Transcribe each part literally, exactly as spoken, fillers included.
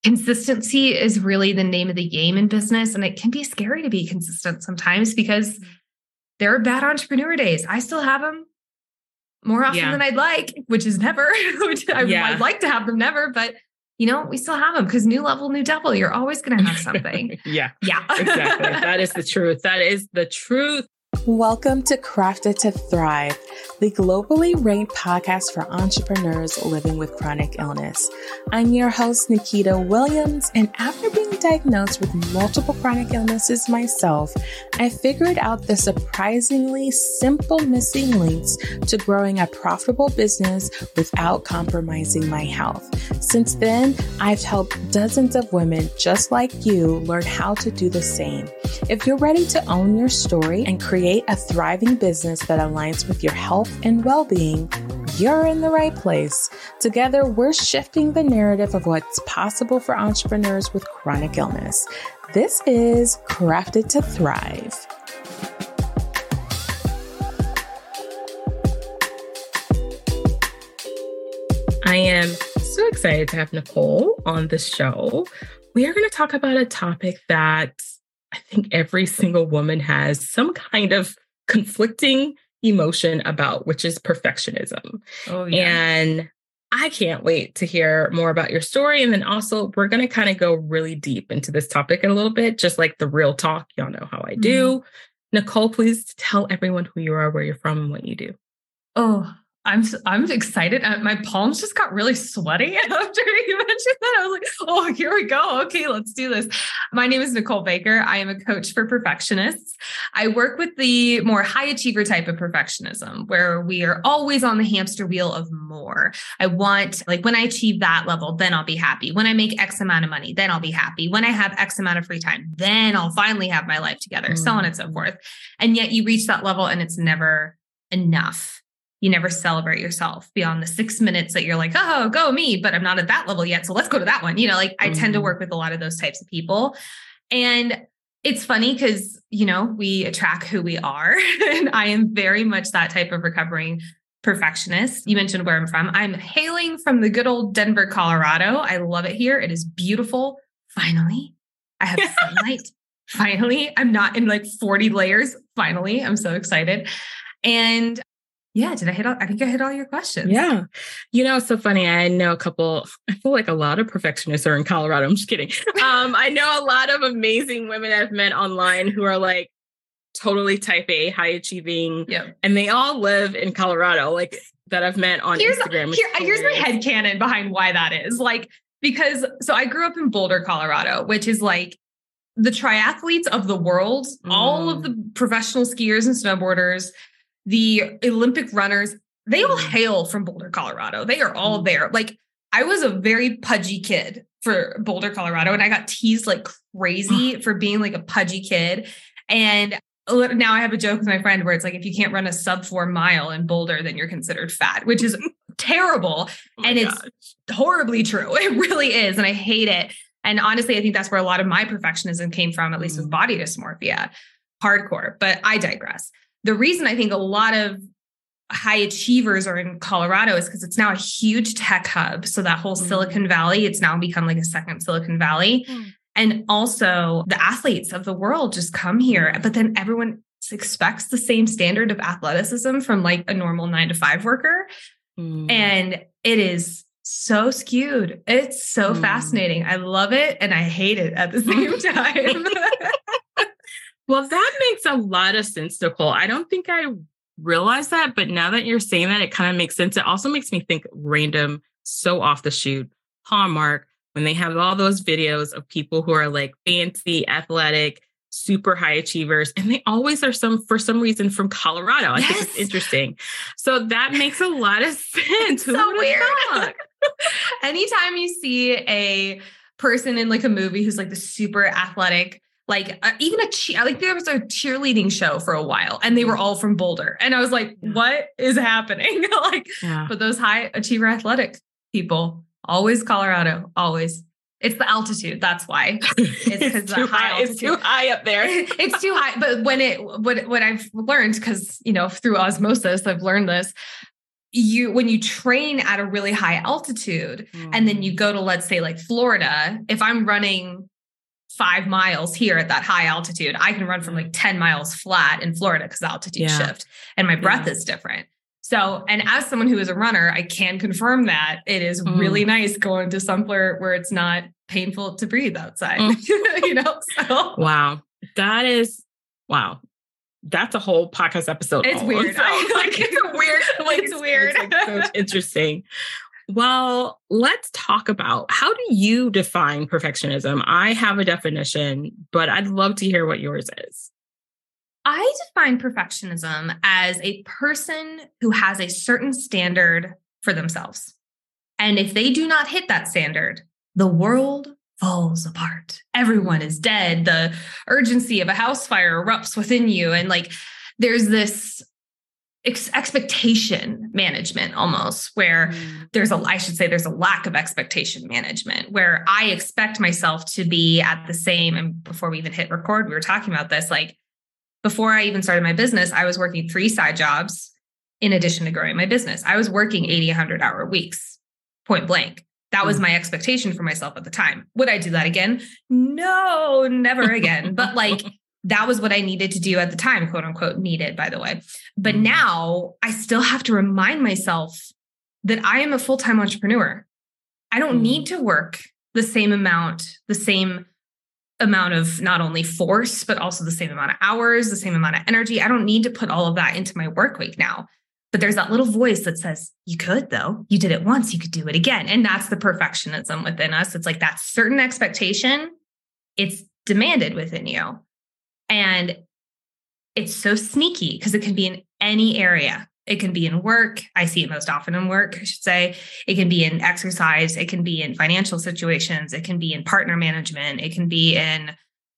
consistency is really the name of the game in business. And it can be scary to be consistent sometimes because there are bad entrepreneur days. I still have them more often yeah. than I'd like, which is never, which I, yeah. I'd like to have them never, but you know, we still have them because new level, new devil, you're always going to have something. yeah. Yeah. Exactly. That is the truth. That is the truth. Welcome to Crafted to Thrive, the globally ranked podcast for entrepreneurs living with chronic illness. I'm your host, Nikita Williams, and after being diagnosed with multiple chronic illnesses myself, I figured out the surprisingly simple missing links to growing a profitable business without compromising my health. Since then, I've helped dozens of women just like you learn how to do the same. If you're ready to own your story and create a thriving business that aligns with your health and well-being, you're in the right place. Together, we're shifting the narrative of what's possible for entrepreneurs with chronic illness. This is Crafted to Thrive. I am so excited to have Nicole on the show. We are going to talk about a topic that I think every single woman has some kind of conflicting emotion about, which is perfectionism. Oh, yeah. And I can't wait to hear more about your story. And then also we're going to kind of go really deep into this topic in a little bit, just like the real talk. Y'all know how I do. Mm-hmm. Nicole, please tell everyone who you are, where you're from, and what you do. Oh, I'm I'm excited. My palms just got really sweaty after you mentioned that. I was like, oh, here we go. Okay, let's do this. My name is Nicole Baker. I am a coach for perfectionists. I work with the more high achiever type of perfectionism, where we are always on the hamster wheel of more. I want, like, when I achieve that level, then I'll be happy. When I make X amount of money, then I'll be happy. When I have X amount of free time, then I'll finally have my life together, mm. so on and so forth. And yet you reach that level and it's never enough. You never celebrate yourself beyond the six minutes that you're like, oh, go me, but I'm not at that level yet. So let's go to that one. You know, like I mm-hmm. tend to work with a lot of those types of people. And it's funny because, you know, we attract who we are. And I am very much that type of recovering perfectionist. You mentioned where I'm from. I'm hailing from the good old Denver, Colorado. I love it here. It is beautiful. Finally, I have sunlight. Finally, I'm not in like forty layers. Finally, I'm so excited. And yeah, did I hit all, I think I hit all your questions. Yeah. You know, it's so funny. I know a couple, I feel like a lot of perfectionists are in Colorado. I'm just kidding. Um, I know a lot of amazing women I've met online who are like totally type A, high achieving, yep. and they all live in Colorado, like that I've met on here's, Instagram. Here, here's my headcanon behind why that is. Like, because, so I grew up in Boulder, Colorado, which is like the triathletes of the world, mm. all of the professional skiers and snowboarders, the Olympic runners, they all hail from Boulder, Colorado. They are all there. Like, I was a very pudgy kid for Boulder, Colorado, and I got teased like crazy for being like a pudgy kid. And now I have a joke with my friend where it's like, if you can't run a sub four mile in Boulder, then you're considered fat, which is terrible. Oh and gosh. It's horribly true. It really is. And I hate it. And honestly, I think that's where a lot of my perfectionism came from, at least with body dysmorphia, hardcore, but I digress. The reason I think a lot of high achievers are in Colorado is because it's now a huge tech hub. So that whole mm. Silicon Valley, it's now become like a second Silicon Valley. Mm. And also the athletes of the world just come here, but then everyone expects the same standard of athleticism from like a normal nine to five worker. Mm. And it is so skewed. It's so mm. fascinating. I love it. And I hate it at the same time. Well, that makes a lot of sense, Nicole. I don't think I realized that, but now that you're saying that, it kind of makes sense. It also makes me think random, so off the shoot, Hallmark, when they have all those videos of people who are like fancy, athletic, super high achievers, and they always are some, for some reason, from Colorado. I yes. think it's interesting. So that makes a lot of sense. So weird. Anytime you see a person in like a movie who's like the super athletic, like uh, even a cheer, like there was a cheerleading show for a while and they were all from Boulder. And I was like, yeah. what is happening? like, yeah. But those high achiever athletic people, always Colorado, always. It's the altitude. That's why. It's it's, too high, high it's too high up there. It's too high. But when it, what, what I've learned, because, you know, through osmosis, I've learned this, you, when you train at a really high altitude mm. and then you go to, let's say like Florida, if I'm running five miles here at that high altitude, I can run from like ten miles flat in Florida because the altitude yeah. shift and my breath yeah. is different. So, and as someone who is a runner, I can confirm that it is mm. really nice going to somewhere where it's not painful to breathe outside, mm. you know? So. Wow. That is, wow. That's a whole podcast episode. It's almost. Weird. I, like, it's weird. Like, it's weird. It's like so interesting. Well, let's talk about, how do you define perfectionism? I have a definition, but I'd love to hear what yours is. I define perfectionism as a person who has a certain standard for themselves. And if they do not hit that standard, the world falls apart. Everyone is dead. The urgency of a house fire erupts within you. And like, there's this ex- expectation management almost where mm. there's a, I should say there's a lack of expectation management where I expect myself to be at the same. And before we even hit record, we were talking about this, like before I even started my business, I was working three side jobs in addition to growing my business. I was working eighty, one hundred hour weeks, point blank. That was my expectation for myself at the time. Would I do that again? No, never again. But like, that was what I needed to do at the time, quote unquote, needed, by the way. But now I still have to remind myself that I am a full-time entrepreneur. I don't mm. need to work the same amount, the same amount of not only force, but also the same amount of hours, the same amount of energy. I don't need to put all of that into my work week now. But there's that little voice that says, you could though, you did it once, you could do it again. And that's the perfectionism within us. It's like that certain expectation, it's demanded within you. And it's so sneaky because it can be in any area. It can be in work. I see it most often in work, I should say. It can be in exercise. It can be in financial situations. It can be in partner management. It can be in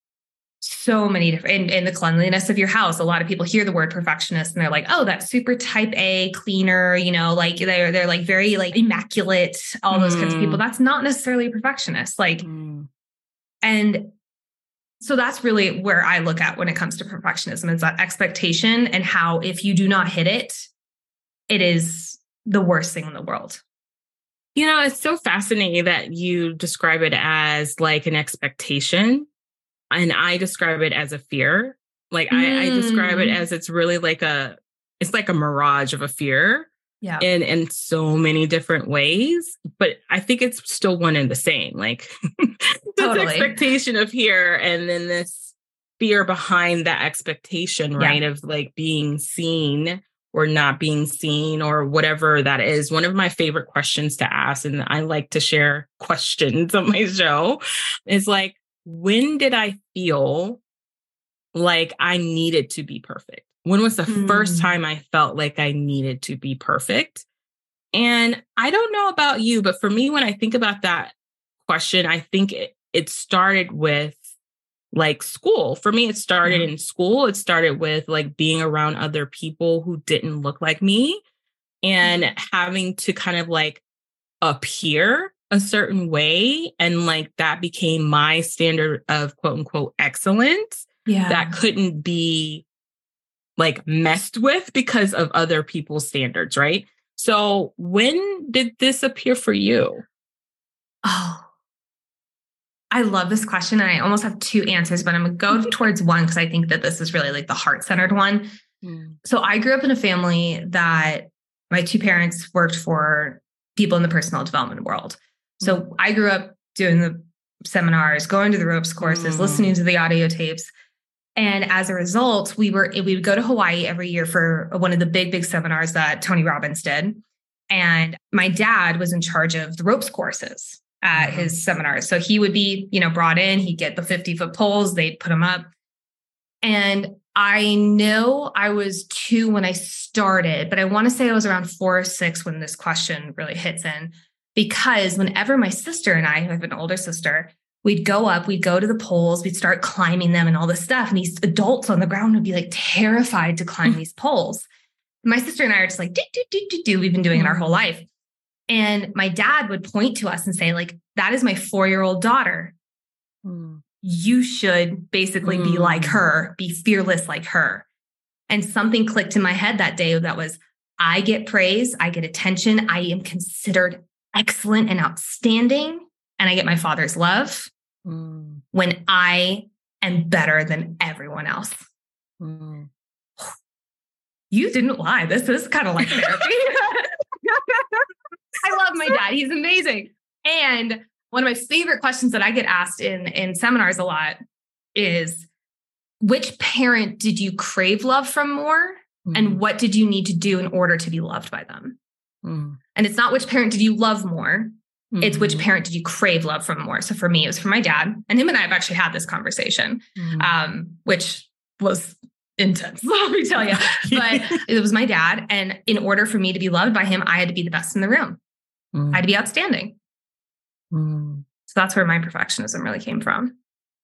so many different, in, in the cleanliness of your house. A lot of people hear the word perfectionist and they're like, oh, that's super type A cleaner, you know, like they're, they're like very like immaculate, all those mm. kinds of people. That's not necessarily a perfectionist. Like, mm. and so that's really where I look at when it comes to perfectionism is that expectation and how, if you do not hit it, it is the worst thing in the world. You know, it's so fascinating that you describe it as like an expectation. And I describe it as a fear. Like mm. I, I describe it as it's really like a, it's like a mirage of a fear yeah. in, in so many different ways. But I think it's still one and the same. Like this totally. expectation of fear and then this fear behind that expectation, right? Yeah. Of like being seen or not being seen or whatever that is. One of my favorite questions to ask, and I like to share questions on my show, is like, when did I feel like I needed to be perfect? When was the mm. first time I felt like I needed to be perfect? And I don't know about you, but for me, when I think about that question, I think it, it started with like school. For me, it started mm. in school. It started with like being around other people who didn't look like me and mm. having to kind of like appear a certain way. And like that became my standard of quote unquote excellence. Yeah. That couldn't be like messed with because of other people's standards. Right. So when did this appear for you? Oh, I love this question. And I almost have two answers, but I'm going to go towards one because I think that this is really like the heart-centered one. Mm. So I grew up in a family that my two parents worked for people in the personal development world. So I grew up doing the seminars, going to the ropes courses, mm. listening to the audio tapes. And as a result, we were, we would go to Hawaii every year for one of the big, big seminars that Tony Robbins did. And my dad was in charge of the ropes courses at mm. his seminars. So he would be, you know, brought in, he'd get the fifty foot poles, they'd put them up. And I know I was two when I started, but I want to say I was around four or six when this question really hits in. Because whenever my sister and I, I have an older sister, we'd go up, we'd go to the poles, we'd start climbing them and all this stuff. And these adults on the ground would be like terrified to climb these poles. My sister and I are just like, do, do, do, do, do. We've been doing it our whole life. And my dad would point to us and say, like, that is my four-year-old daughter. Mm. You should basically mm. be like her, be fearless like her. And something clicked in my head that day that was, I get praise, I get attention, I am considered excellent and outstanding, and I get my Father's love mm. when I am better than everyone else. Mm. You didn't lie. This is kind of like therapy. I love my dad. He's amazing. And one of my favorite questions that I get asked in, in seminars a lot is, which parent did you crave love from more? Mm. And what did you need to do in order to be loved by them? Mm. And it's not which parent did you love more. Mm-hmm. It's which parent did you crave love from more. So for me, it was from my dad. And him and I have actually had this conversation, mm. um, which was intense, let me tell you. But it was my dad. And in order for me to be loved by him, I had to be the best in the room. Mm. I had to be outstanding. Mm. So that's where my perfectionism really came from.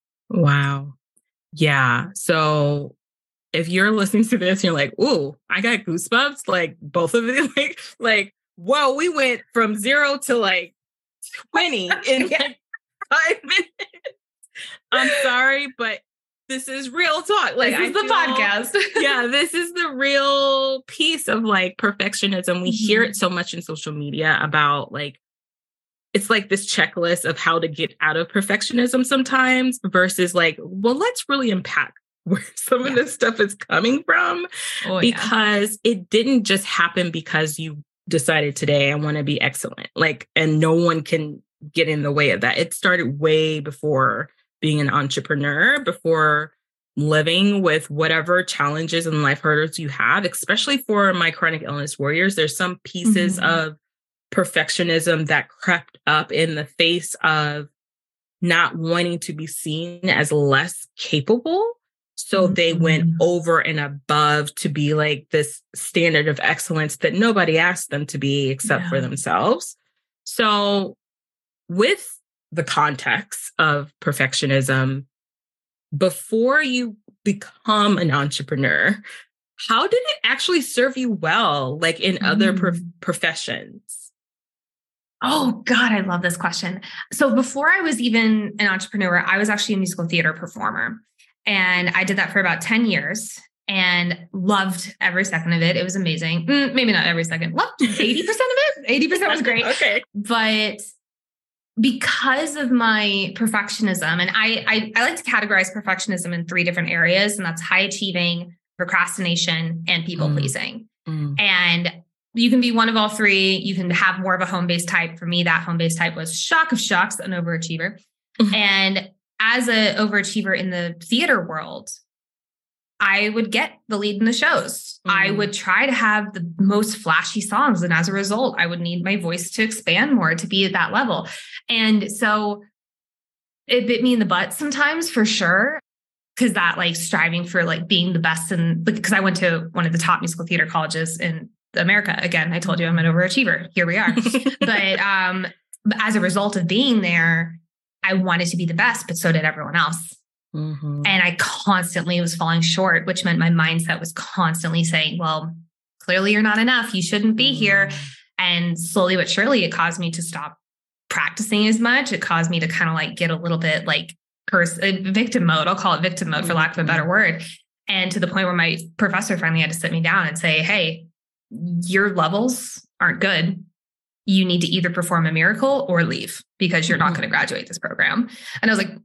Wow. Yeah. So if you're listening to this, and you're like, ooh, I got goosebumps. Like both of it, like, like, whoa, we went from zero to like twenty in like five minutes. I'm sorry, but this is real talk. Like, this is the podcast. Yeah, this is the real piece of like perfectionism. We mm-hmm. hear it so much in social media about like, it's like this checklist of how to get out of perfectionism sometimes versus like, well, let's really unpack where some yeah. of this stuff is coming from, oh, because yeah. it didn't just happen because you decided today I want to be excellent. Like, and no one can get in the way of that. It started way before being an entrepreneur, before living with whatever challenges and life hurdles you have, especially for my chronic illness warriors. There's some pieces mm-hmm. of perfectionism that crept up in the face of not wanting to be seen as less capable. So mm-hmm. they went over and above to be like this standard of excellence that nobody asked them to be except yeah. for themselves. So with the context of perfectionism, before you become an entrepreneur, how did it actually serve you well, like in mm. other prof- professions? Oh, God, I love this question. So before I was even an entrepreneur, I was actually a musical theater performer. And I did that for about ten years and loved every second of it. It was amazing. Mm, maybe not every second. Loved eighty percent of it. eighty percent was great. Okay. But because of my perfectionism, and I, I, I like to categorize perfectionism in three different areas, and that's high achieving, procrastination, and people mm. pleasing. Mm. And you can be one of all three. You can have more of a home-based type. For me, that home-based type was shock of shocks, an overachiever. Mm. And as an overachiever in the theater world, I would get the lead in the shows. Mm. I would try to have the most flashy songs. And as a result, I would need my voice to expand more to be at that level. And so it bit me in the butt sometimes, for sure. Cause that like striving for like being the best. And because I went to one of the top musical theater colleges in America. Again, I told you I'm an overachiever. Here we are. But um, as a result of being there, I wanted to be the best, but so did everyone else. Mm-hmm. And I constantly was falling short, which meant my mindset was constantly saying, well, clearly you're not enough. You shouldn't be mm-hmm. here. And slowly but surely, it caused me to stop practicing as much. It caused me to kind of like get a little bit like curse, uh, victim mode. I'll call it victim mode mm-hmm. for lack of a better word. And to the point where my professor finally had to sit me down and say, hey, your levels aren't good. You need to either perform a miracle or leave because you're not going to graduate this program. And I was like,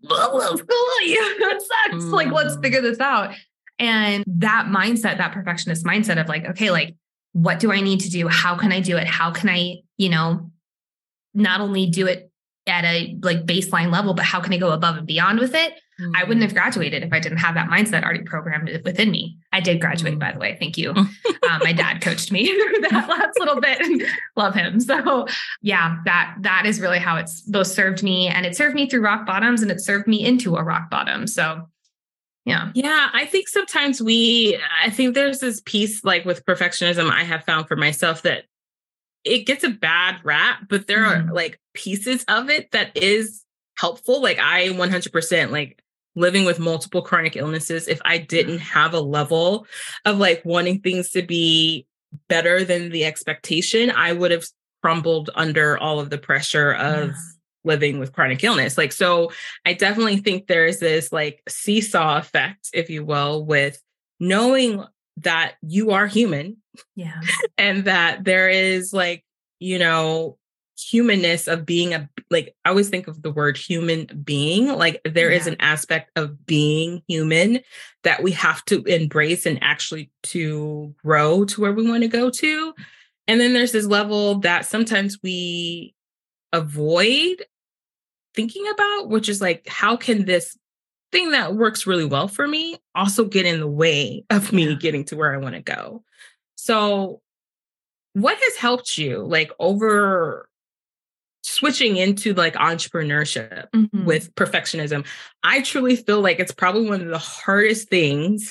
that sucks. Mm. Like, let's figure this out. And that mindset, that perfectionist mindset of like, okay, like, what do I need to do? How can I do it? How can I, you know, not only do it at a like baseline level, but how can I go above and beyond with it? Mm. I wouldn't have graduated if I didn't have that mindset already programmed within me. I did graduate, mm. by the way. Thank you. um, my dad coached me through that last little bit. Love him. So yeah, that, that is really how it's both served me, and it served me through rock bottoms, and it served me into a rock bottom. So yeah. Yeah. I think sometimes we, I think there's this piece like with perfectionism I have found for myself that it gets a bad rap, but there mm. are like pieces of it that is helpful. Like I one hundred percent like living with multiple chronic illnesses. If I didn't have a level of like wanting things to be better than the expectation, I would have crumbled under all of the pressure of yeah. living with chronic illness. Like, so I definitely think there is this like seesaw effect, if you will, with knowing that you are human. Yeah. And that there is like, you know, humanness of being a, like, I always think of the word human being, like there yeah. is an aspect of being human that we have to embrace and actually to grow to where we want to go to. And then there's this level that sometimes we avoid thinking about, which is like, how can this thing that works really well for me also get in the way of me yeah. getting to where I want to go? So what has helped you like over switching into like entrepreneurship mm-hmm. with perfectionism? I truly feel like it's probably one of the hardest things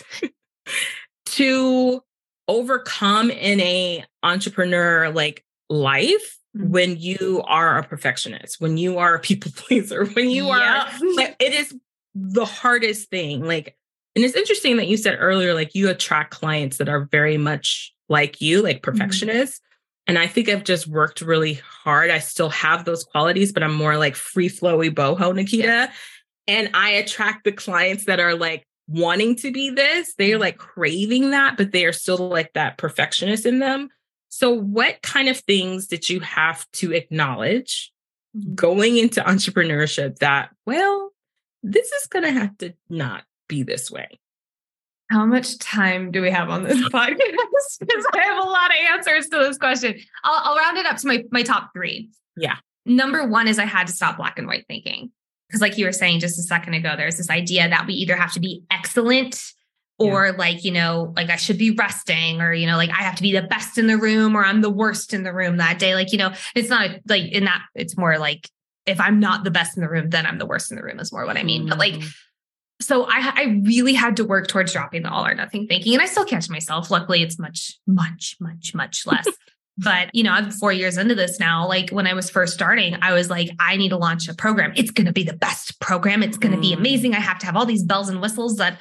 to overcome in a entrepreneur like life mm-hmm. when you are a perfectionist, when you are a people pleaser, when you are, yep. like, it is the hardest thing. Like, and it's interesting that you said earlier, like you attract clients that are very much like you, like perfectionists. Mm-hmm. And I think I've just worked really hard. I still have those qualities, but I'm more like free flowy boho Nikita. Yeah. And I attract the clients that are like wanting to be this. They're like craving that, but they are still like that perfectionist in them. So what kind of things did you have to acknowledge mm-hmm. going into entrepreneurship that, well, this is going to have to not be this way? How much time do we have on this podcast? Because I have a lot of answers to this question. I'll, I'll round it up to my, my top three. Yeah. Number one is I had to stop black and white thinking. Because like you were saying just a second ago, there's this idea that we either have to be excellent or yeah. like, you know, like I should be resting or, you know, like I have to be the best in the room or I'm the worst in the room that day. Like, you know, it's not like in that, it's more like if I'm not the best in the room, then I'm the worst in the room is more what I mean. Mm-hmm. But like, so I, I really had to work towards dropping the all or nothing thinking. And I still catch myself. Luckily, it's much, much, much, much less. But, you know, I'm four years into this now. Like when I was first starting, I was like, I need to launch a program. It's going to be the best program. It's going to mm. be amazing. I have to have all these bells and whistles that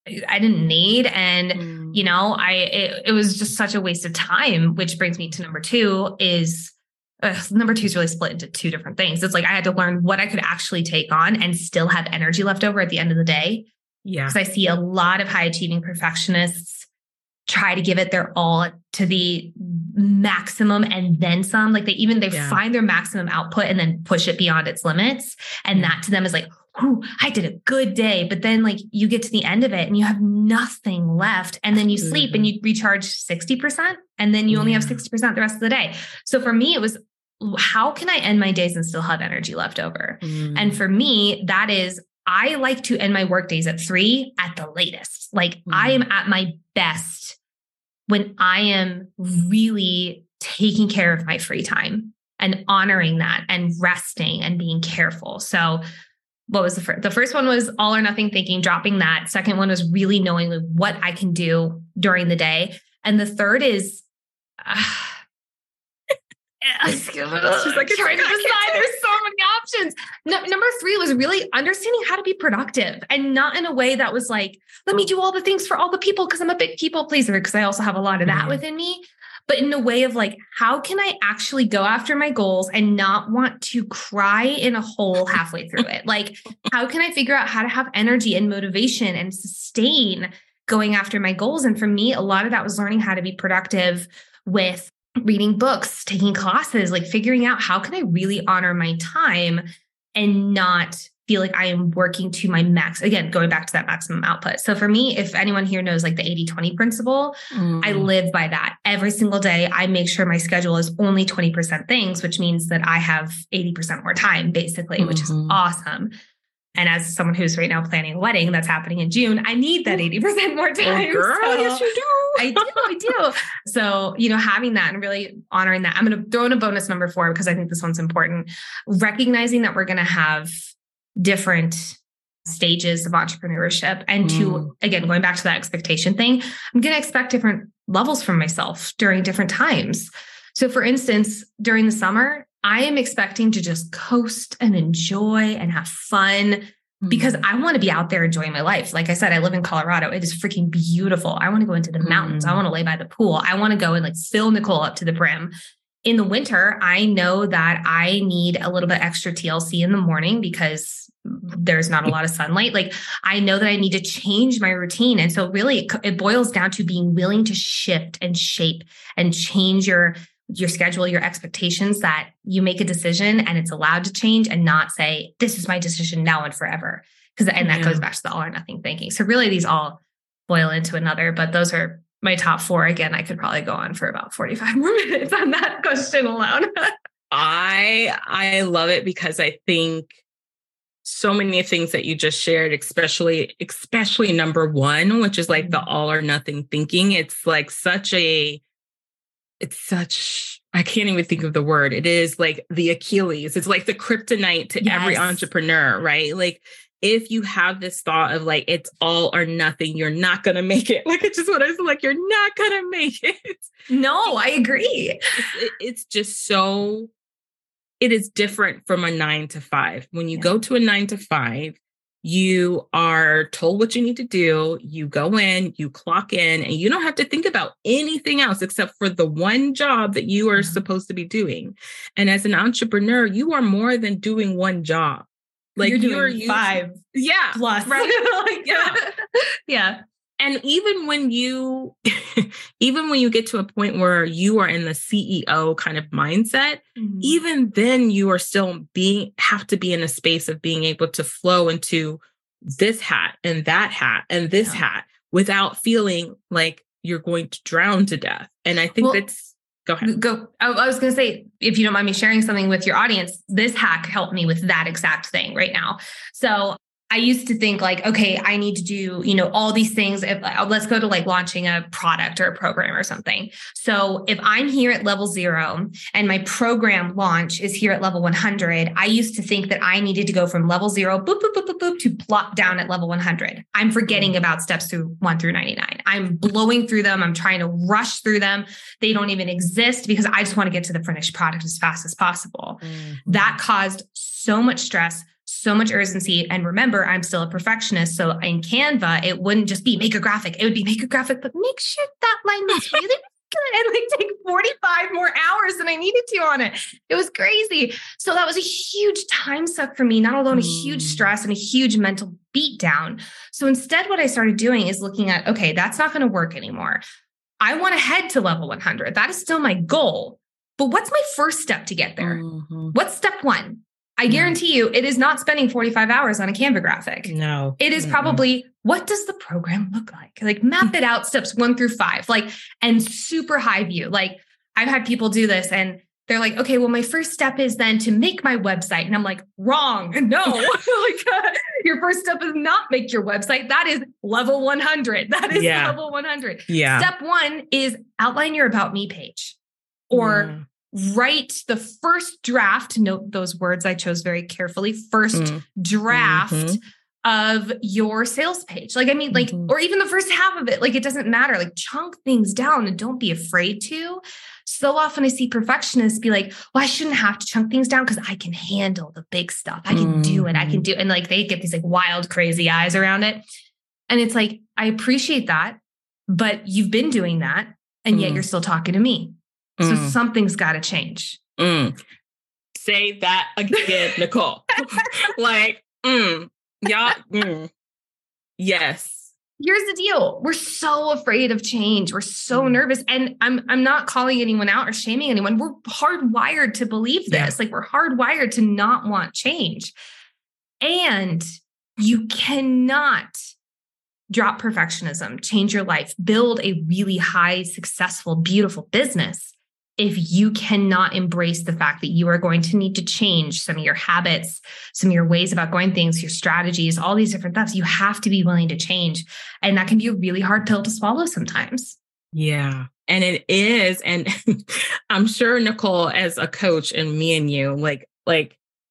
I didn't need. And, mm. you know, I, it, it was just such a waste of time, which brings me to number two is Uh, number two is really split into two different things. It's like I had to learn what I could actually take on and still have energy left over at the end of the day. Yeah. Because I see a lot of high achieving perfectionists try to give it their all to the maximum and then some. Like they even, they yeah. find their maximum output and then push it beyond its limits. And that to them is like, whew, I did a good day. But then like you get to the end of it and you have nothing left. And then you mm-hmm. sleep and you recharge sixty percent and then you yeah. only have sixty percent the rest of the day. So for me, it was, how can I end my days and still have energy left over? Mm. And for me, that is, I like to end my work days at three at the latest. Like mm. I am at my best when I am really taking care of my free time and honoring that and resting and being careful. So what was the first? The first one was all or nothing thinking, dropping that. Second one was really knowing what I can do during the day. And the third is, uh, She's like, trying to decide. There's so many options. No, number three was really understanding how to be productive and not in a way that was like, let me do all the things for all the people because I'm a big people pleaser because I also have a lot of that mm-hmm. within me. But in a way of like, how can I actually go after my goals and not want to cry in a hole halfway through it? Like, how can I figure out how to have energy and motivation and sustain going after my goals? And for me, a lot of that was learning how to be productive with reading books, taking classes, like figuring out how can I really honor my time and not feel like I am working to my max. Again, going back to that maximum output. So for me, if anyone here knows like the eighty twenty principle, mm. I live by that every single day. I make sure my schedule is only twenty percent things, which means that I have eighty percent more time basically, mm-hmm. which is awesome. And as someone who's right now planning a wedding that's happening in June, I need that eighty percent more time. Oh, girl, so yes, you do. I do. I do. So, you know, having that and really honoring that. I'm going to throw in a bonus number four because I think this one's important. Recognizing that we're going to have different stages of entrepreneurship. And mm. to, again, going back to that expectation thing, I'm going to expect different levels from myself during different times. So for instance, during the summer, I am expecting to just coast and enjoy and have fun because mm. I want to be out there enjoying my life. Like I said, I live in Colorado. It is freaking beautiful. I want to go into the mm. mountains. I want to lay by the pool. I want to go and like fill Nicole up to the brim. In the winter, I know that I need a little bit extra T L C in the morning because there's not a lot of sunlight. Like I know that I need to change my routine. And so really it, it boils down to being willing to shift and shape and change your your schedule, your expectations, that you make a decision and it's allowed to change and not say, this is my decision now and forever. Because, and that yeah. goes back to the all or nothing thinking. So really these all boil into another, but those are my top four. Again, I could probably go on for about forty-five more minutes on that question alone. I, I love it because I think so many things that you just shared, especially, especially number one, which is like the all or nothing thinking. It's like such a, it's such, I can't even think of the word. It is like the Achilles. It's like the kryptonite to yes. every entrepreneur, right? Like if you have this thought of like, it's all or nothing, you're not going to make it. Like, it's just what I was like, you're not going to make it. No, I agree. It's, it, it's just so, it is different from a nine to five. When you yeah. go to a nine to five, you are told what you need to do. You go in, you clock in, and you don't have to think about anything else except for the one job that you are supposed to be doing. And as an entrepreneur, you are more than doing one job. Like you're doing you're five, using, yeah, plus, right? like, yeah, yeah. And even when you, even when you get to a point where you are in the C E O kind of mindset, mm-hmm. even then you are still being, have to be in a space of being able to flow into this hat and that hat and this yeah. hat without feeling like you're going to drown to death. And I think well, that's, go ahead. Go. I, I was going to say, if you don't mind me sharing something with your audience, this hack helped me with that exact thing right now. So I used to think like, okay, I need to do, you know, all these things. If, uh, let's go to like launching a product or a program or something. So if I'm here at level zero and my program launch is here at level one hundred, I used to think that I needed to go from level zero, boop, boop, boop, boop, boop, to plop down at level one hundred. I'm forgetting about steps through one through ninety-nine. I'm blowing through them. I'm trying to rush through them. They don't even exist because I just want to get to the finished product as fast as possible. Mm-hmm. That caused so much stress, so much urgency. And remember, I'm still a perfectionist. So in Canva, it wouldn't just be make a graphic. It would be make a graphic, but make sure that line is really good and like take forty-five more hours than I needed to on it. It was crazy. So that was a huge time suck for me, not alone a huge stress and a huge mental beat down. So instead, what I started doing is looking at, okay, that's not going to work anymore. I want to head to level one hundred. That is still my goal. But what's my first step to get there? Mm-hmm. What's step one? I guarantee you it is not spending forty-five hours on a Canva graphic. No. It is probably, what does the program look like? Like map it out steps one through five, like, and super high view. Like I've had people do this and they're like, okay, well, my first step is then to make my website. And I'm like, wrong. No, like uh, your first step is not make your website. That is level one hundred. That is yeah. level one hundred. Yeah. Step one is outline your about me page or yeah. write the first draft. Note those words I chose very carefully. First mm. draft mm-hmm. of your sales page. Like, I mean, like, mm-hmm. or even the first half of it, like, it doesn't matter. Like chunk things down and don't be afraid to. So often I see perfectionists be like, well, I shouldn't have to chunk things down because I can handle the big stuff. I can mm-hmm. do it. I can do it. And like, they get these like wild, crazy eyes around it. And it's like, I appreciate that, but you've been doing that. And mm. yet you're still talking to me. So mm. something's got to change. Mm. Say that again, Nicole. like, mm, yeah, mm. yes. Here's the deal. We're so afraid of change. We're so mm. nervous. And I'm I'm not calling anyone out or shaming anyone. We're hardwired to believe this. Yeah. Like we're hardwired to not want change. And you cannot drop perfectionism, change your life, build a really high, successful, beautiful business if you cannot embrace the fact that you are going to need to change some of your habits, some of your ways about going things, your strategies, all these different stuff. You have to be willing to change. And that can be a really hard pill to swallow sometimes. Yeah. And it is. And I'm sure, Nicole, as a coach and me and you, like, like,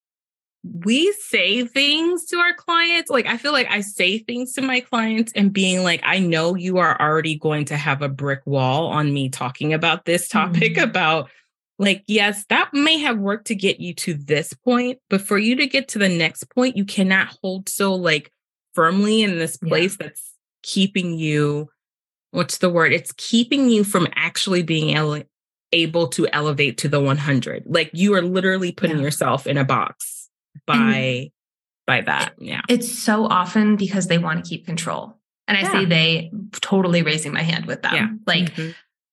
we say things to our clients. Like, I feel like I say things to my clients and being like, I know you are already going to have a brick wall on me talking about this topic mm-hmm. about like, yes, that may have worked to get you to this point, but for you to get to the next point, you cannot hold so like firmly in this place yeah. that's keeping you, what's the word? It's keeping you from actually being ele- able to elevate to the one hundred. Like you are literally putting yeah. yourself in a box. By by that. Yeah. It's so often because they want to keep control. And I Yeah. say they, totally raising my hand with them. Yeah. Like Mhm.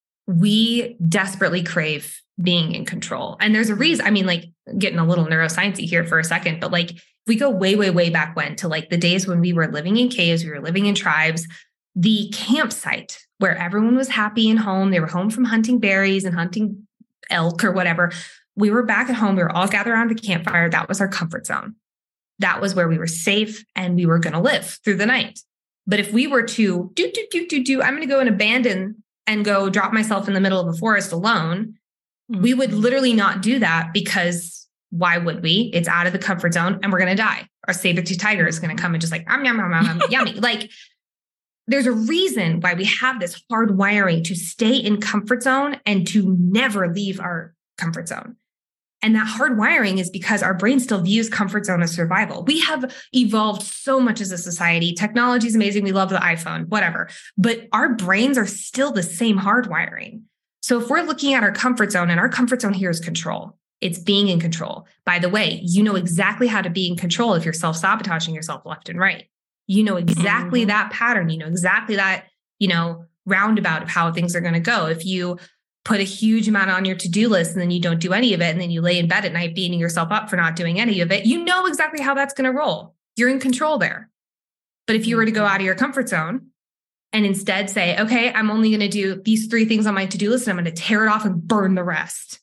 we desperately crave being in control. And there's a reason, I mean, like getting a little neuroscience-y here for a second, but like if we go way, way, way back when to like the days when we were living in caves, we were living in tribes, the campsite where everyone was happy and home, they were home from hunting berries and hunting elk or whatever. We were back at home. We were all gathered around the campfire. That was our comfort zone. That was where we were safe and we were going to live through the night. But if we were to do, do, do, do, do, I'm going to go and abandon and go drop myself in the middle of the forest alone, mm-hmm. we would literally not do that because why would we? It's out of the comfort zone and we're going to die. Our saber-tooth tiger is going to come and just like, um, yum, yum, yum, yum, yummy. Like there's a reason why we have this hard wiring to stay in comfort zone and to never leave our comfort zone. And that hard wiring is because our brain still views comfort zone as survival. We have evolved so much as a society. Technology is amazing. We love the iPhone, whatever. But our brains are still the same hard wiring. So if we're looking at our comfort zone, and our comfort zone here is control, it's being in control. By the way, you know exactly how to be in control if you're self-sabotaging yourself left and right. You know exactly mm-hmm. that pattern. You know exactly that, you know, roundabout of how things are going to go. If you put a huge amount on your to-do list and then you don't do any of it, and then you lay in bed at night beating yourself up for not doing any of it, you know exactly how that's going to roll. You're in control there. But if you were to go out of your comfort zone and instead say, okay, I'm only going to do these three things on my to-do list and I'm going to tear it off and burn the rest.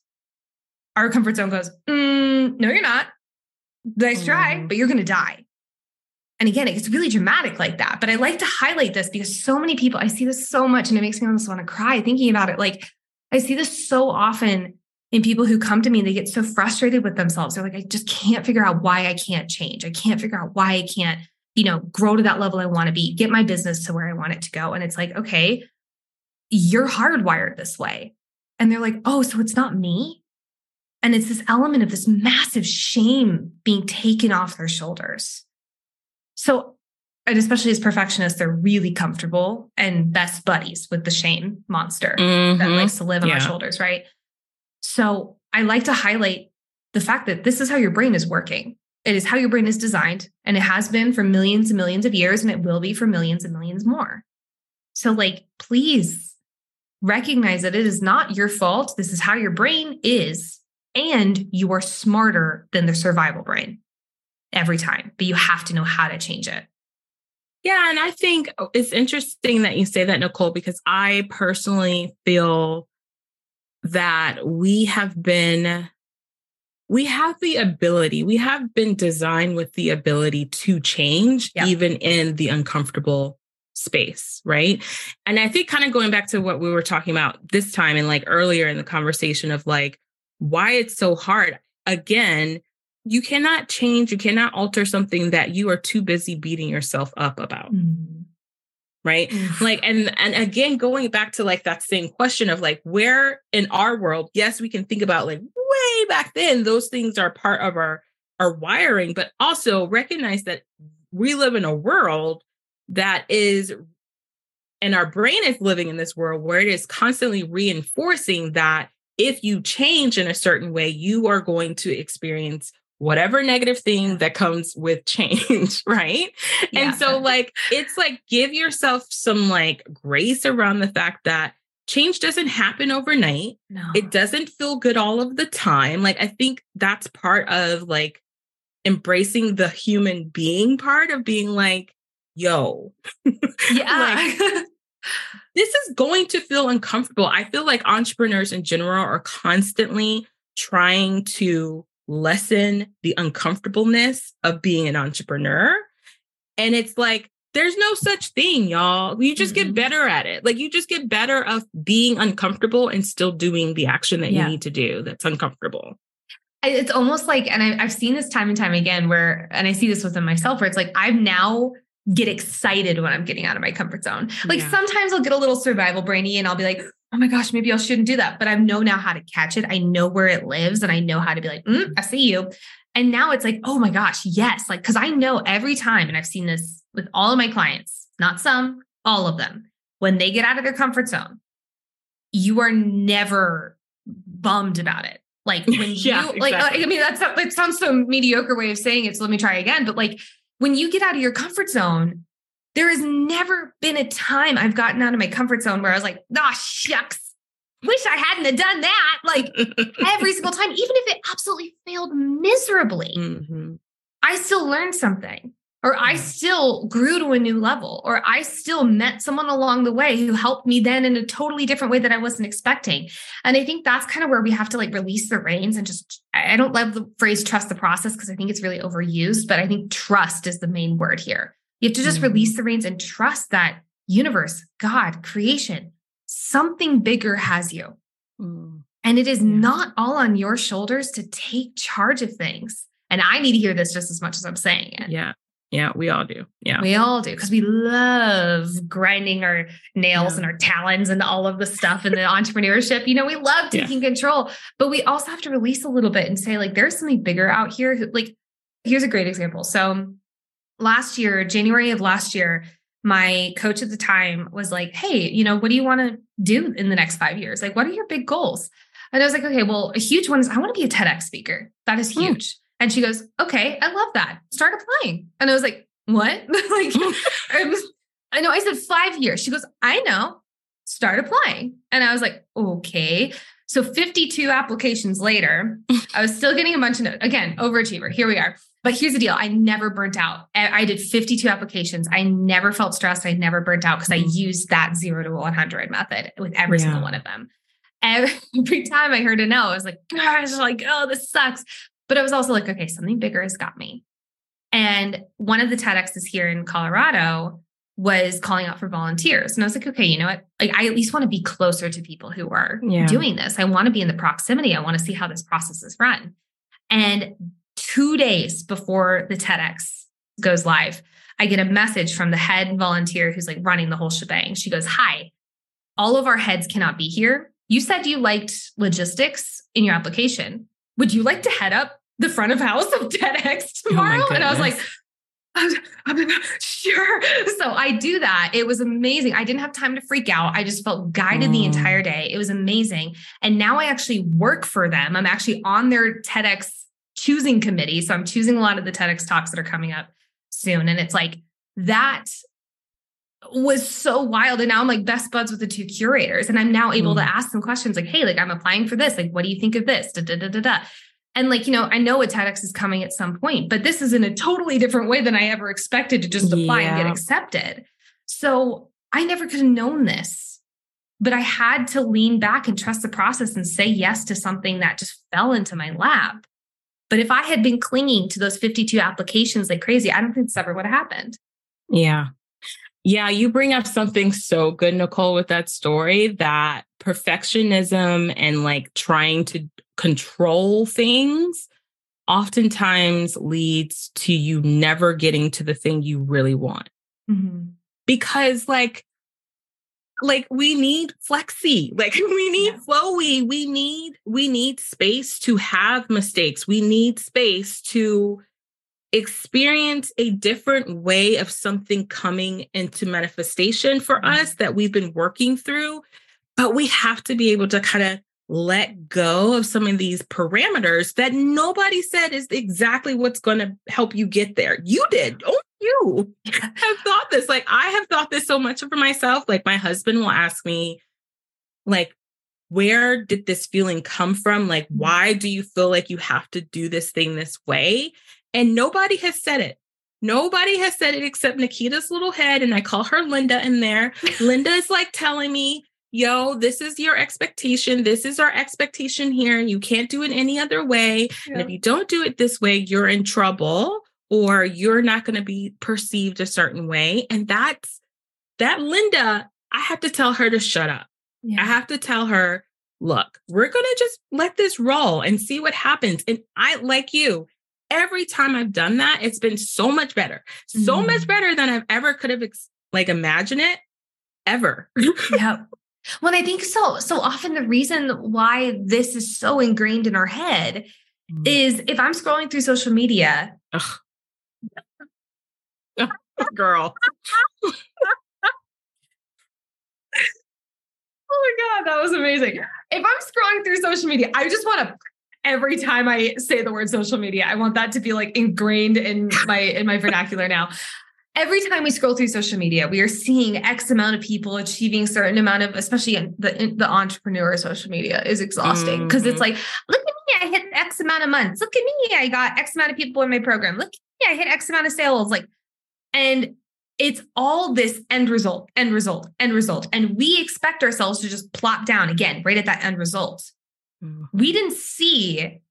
Our comfort zone goes, mm, no, you're not. Nice try, mm. but you're going to die. And again, it gets really dramatic like that. But I like to highlight this because so many people, I see this so much and it makes me almost want to cry thinking about it. Like, I see this so often in people who come to me and they get so frustrated with themselves. They're like, I just can't figure out why I can't change. I can't figure out why I can't, you know, grow to that level I want to be, get my business to where I want it to go. And it's like, okay, you're hardwired this way. And they're like, oh, so it's not me. And it's this element of this massive shame being taken off their shoulders. So, and especially as perfectionists, they're really comfortable and best buddies with the shame monster mm-hmm. that likes to live on yeah. our shoulders, right? So I like to highlight the fact that this is how your brain is working. It is how your brain is designed, and it has been for millions and millions of years, and it will be for millions and millions more. So like, please recognize that it is not your fault. This is how your brain is, and you are smarter than the survival brain every time, but you have to know how to change it. Yeah. And I think it's interesting that you say that, Nicole, because I personally feel that we have been, we have the ability, we have been designed with the ability to change, yep. even in the uncomfortable space, right? And I think kind of going back to what we were talking about this time and like earlier in the conversation of like why it's so hard. Again, you cannot change, you cannot alter something that you are too busy beating yourself up about. Mm. Right. Mm. Like, and, and again, going back to like that same question of like, where in our world, yes, we can think about like way back then, those things are part of our, our wiring, but also recognize that we live in a world that is, and our brain is living in this world where it is constantly reinforcing that if you change in a certain way, you are going to experience whatever negative thing that comes with change, right? Yeah. And so like, it's like, give yourself some like grace around the fact that change doesn't happen overnight. No. It doesn't feel good all of the time. Like, I think that's part of like embracing the human being part of being like, yo, yeah. like, this is going to feel uncomfortable. I feel like entrepreneurs in general are constantly trying to lessen the uncomfortableness of being an entrepreneur. And it's like, there's no such thing, y'all. You just mm-hmm. get better at it. Like, you just get better of being uncomfortable and still doing the action that yeah. you need to do that's uncomfortable. It's almost like, and I, I've seen this time and time again where, and I see this within myself, where it's like, I've now get excited when I'm getting out of my comfort zone. Like yeah. sometimes I'll get a little survival brainy and I'll be like, oh my gosh, maybe I shouldn't do that. But I know now how to catch it. I know where it lives and I know how to be like, mm, I see you. And now it's like, oh my gosh, yes. Like, cause I know every time, and I've seen this with all of my clients, not some, all of them, when they get out of their comfort zone, you are never bummed about it. Like when Yeah, you like, exactly. I mean, that's, that sounds so mediocre way of saying it. So let me try again. But like when you get out of your comfort zone, there has never been a time I've gotten out of my comfort zone where I was like, oh, shucks, wish I hadn't have done that. Like every single time, even if it absolutely failed miserably, Mm-hmm. I still learned something, or I still grew to a new level, or I still met someone along the way who helped me then in a totally different way that I wasn't expecting. And I think that's kind of where we have to like release the reins and just, I don't love the phrase trust the process because I think it's really overused, but I think trust is the main word here. You have to just mm-hmm. release the reins and trust that universe, God, creation, something bigger has you. Mm. And it is yeah. not all on your shoulders to take charge of things. And I need to hear this just as much as I'm saying it. Yeah. Yeah, we all do. Yeah. We all do. Because we love grinding our nails yeah. and our talons and all of the stuff in the entrepreneurship. You know, we love taking yeah. control, but we also have to release a little bit and say, like, there's something bigger out here. Who, like, here's a great example. So last year, January of last year, my coach at the time was like, hey, you know, what do you want to do in the next five years? Like, what are your big goals? And I was like, okay, well, a huge one is I want to be a TEDx speaker. That is huge. Mm. And she goes, okay, I love that. Start applying. And I was like, what? like, I, was, I know I said five years. She goes, I know, start applying. And I was like, okay. So fifty-two applications later, I was still getting a bunch of notes. Again, overachiever. Here we are. But here's the deal. I never burnt out. I did fifty-two applications. I never felt stressed. I never burnt out because I used that zero to one hundred method with every yeah. single one of them. Every time I heard a no, I was like, gosh, like, oh, this sucks. But I was also like, okay, something bigger has got me. And one of the TEDx's here in Colorado was calling out for volunteers. And I was like, okay, you know what? Like, I at least want to be closer to people who are yeah. doing this. I want to be in the proximity. I want to see how this process is run. And two days before the TEDx goes live, I get a message from the head volunteer who's like running the whole shebang. She goes, hi, all of our heads cannot be here. You said you liked logistics in your application. Would you like to head up the front of house of TEDx tomorrow? Oh, and I was like, I'm, I'm sure. So I do that. It was amazing. I didn't have time to freak out. I just felt guided mm. the entire day. It was amazing. And now I actually work for them. I'm actually on their TEDx choosing committee. So I'm choosing a lot of the TEDx talks that are coming up soon. And it's like, that was so wild. And now I'm like best buds with the two curators. And I'm now able mm. to ask them questions like, hey, like I'm applying for this. Like, what do you think of this? Da, da, da, da, da. And like, you know, I know a TEDx is coming at some point, but this is in a totally different way than I ever expected to just apply yeah. and get accepted. So I never could have known this, but I had to lean back and trust the process and say yes to something that just fell into my lap. But if I had been clinging to those fifty-two applications like crazy, I don't think this ever would have happened. Yeah. Yeah. You bring up something so good, Nicole, with that story, that perfectionism and like trying to control things oftentimes leads to you never getting to the thing you really want. Mm-hmm. Because like, like we need flexy, like we need yeah. flowy, we need, we need space to have mistakes. We need space to experience a different way of something coming into manifestation for mm-hmm. us that we've been working through. But we have to be able to kind of let go of some of these parameters that nobody said is exactly what's going to help you get there. You did. Oh, you have thought this. Like, I have thought this so much for myself. Like, my husband will ask me, like, where did this feeling come from? Like, why do you feel like you have to do this thing this way? And nobody has said it. Nobody has said it except Nikita's little head. And I call her Linda in there. Linda is like telling me, yo, this is your expectation. This is our expectation here. You can't do it any other way. Yeah. And if you don't do it this way, you're in trouble or you're not going to be perceived a certain way. And that's that Linda, I have to tell her to shut up. Yeah. I have to tell her, look, we're going to just let this roll and see what happens. And I, like you, every time I've done that, it's been so much better, so mm. much better than I've ever could have ex- like imagined it ever. Yeah. Well, I think so. So often the reason why this is so ingrained in our head mm. is if I'm scrolling through social media. Girl. Oh my God, that was amazing. If I'm scrolling through social media, I just want to every time I say the word social media. I want that to be like ingrained in my, in my vernacular now. Every time we scroll through social media, we are seeing X amount of people achieving a certain amount of, especially in the, in the entrepreneur social media is exhausting because mm-hmm. it's like, look at me, I hit X amount of months. Look at me, I got X amount of people in my program. Look at me, I hit X amount of sales. Like, and it's all this end result, end result, end result. And we expect ourselves to just plop down again, right at that end result. Mm-hmm. We didn't see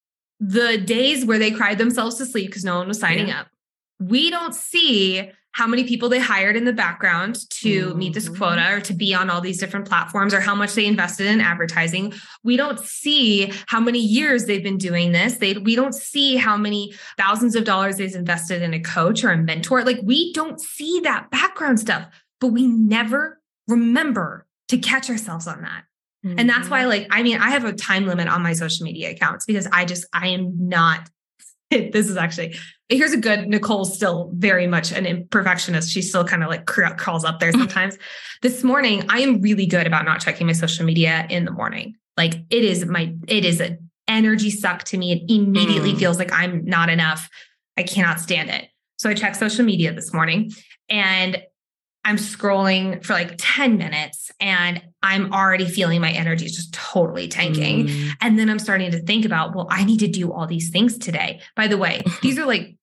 the days where they cried themselves to sleep because no one was signing yeah. up. We don't see how many people they hired in the background to mm-hmm. meet this quota or to be on all these different platforms or how much they invested in advertising. We don't see how many years they've been doing this. They, we don't see how many thousands of dollars they've invested in a coach or a mentor. Like we don't see that background stuff, but we never remember to catch ourselves on that. Mm-hmm. And that's why, like, I mean, I have a time limit on my social media accounts because I just, I am not, this is actually, here's a good, Nicole's still very much an imperfectionist. She still kind of like crawls up there sometimes. This morning, I am really good about not checking my social media in the morning. Like it is my, it is an energy suck to me. It immediately mm. feels like I'm not enough. I cannot stand it. So I checked social media this morning and I'm scrolling for like ten minutes and I'm already feeling my energy is just totally tanking. Mm. And then I'm starting to think about, well, I need to do all these things today. By the way, these are like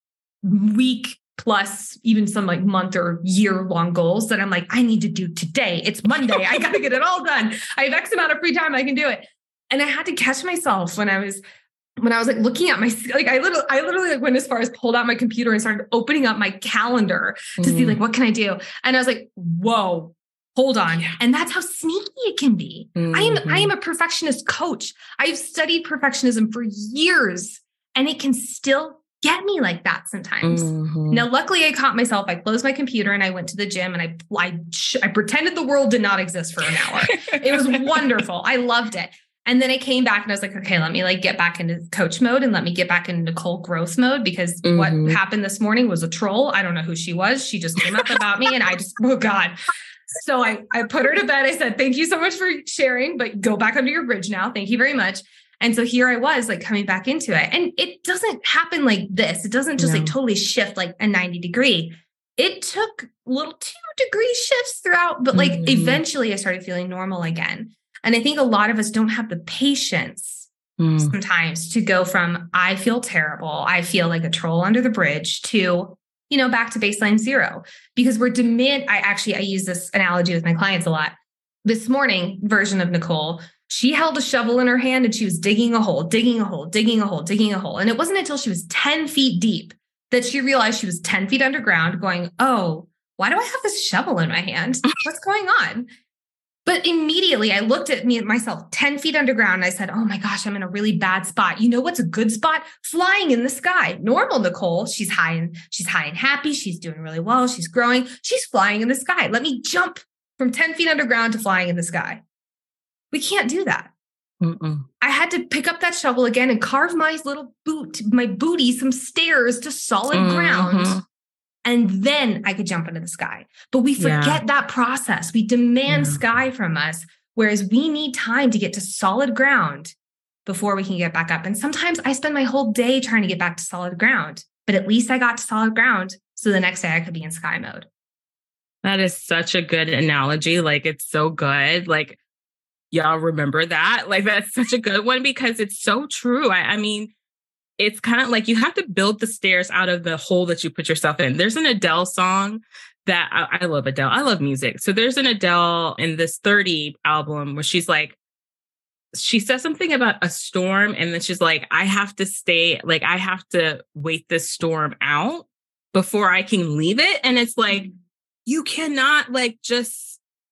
week plus even some like month or year long goals that I'm like, I need to do today. It's Monday. I got to get it all done. I have X amount of free time. I can do it. And I had to catch myself when I was when I was like looking at my, like, I literally, I literally like went as far as pulled out my computer and started opening up my calendar to mm. see like, what can I do? And I was like, whoa, hold on. Yeah. And that's how sneaky it can be. Mm-hmm. I am, I am a perfectionist coach. I've studied perfectionism for years and it can still get me like that sometimes. Mm-hmm. Now, luckily I caught myself. I closed my computer and I went to the gym and I, I, I pretended the world did not exist for an hour. It was wonderful. I loved it. And then I came back and I was like, okay, let me like get back into coach mode and let me get back into Nicole growth mode because mm-hmm. what happened this morning was a troll. I don't know who she was. She just came up about me and I just, oh God. So I, I put her to bed. I said, thank you so much for sharing, but go back under your bridge now. Thank you very much. And so here I was like coming back into it. And it doesn't happen like this. It doesn't just no. like totally shift like a ninety degree. It took little two degree shifts throughout, but like mm-hmm. eventually I started feeling normal again. And I think a lot of us don't have the patience mm. sometimes to go from, I feel terrible, I feel like a troll under the bridge to, you know, back to baseline zero, because we're demand. I actually, I use this analogy with my clients a lot. This morning version of Nicole, she held a shovel in her hand and she was digging a hole, digging a hole, digging a hole, digging a hole. And it wasn't until she was ten feet deep that she realized she was ten feet underground going, oh, why do I have this shovel in my hand? What's going on? But immediately I looked at me and myself ten feet underground and I said, oh my gosh, I'm in a really bad spot. You know what's a good spot? Flying in the sky. Normal Nicole, she's high and she's high and happy. She's doing really well. She's growing. She's flying in the sky. Let me jump from ten feet underground to flying in the sky. We can't do that. Mm-mm. I had to pick up that shovel again and carve my little boot, my booty, some stairs to solid mm-hmm. ground. And then I could jump into the sky. But we forget yeah. that process. We demand yeah. sky from us, whereas we need time to get to solid ground before we can get back up. And sometimes I spend my whole day trying to get back to solid ground, but at least I got to solid ground. So the next day I could be in sky mode. That is such a good analogy. Like, it's so good. Like, y'all remember that? Like, that's such a good one because it's so true. I, I mean, it's kind of like you have to build the stairs out of the hole that you put yourself in. There's an Adele song that I, I love Adele. I love music. So there's an Adele in this thirty album where she's like, she says something about a storm. And then she's like, I have to stay, like, I have to wait this storm out before I can leave it. And it's like, you cannot like just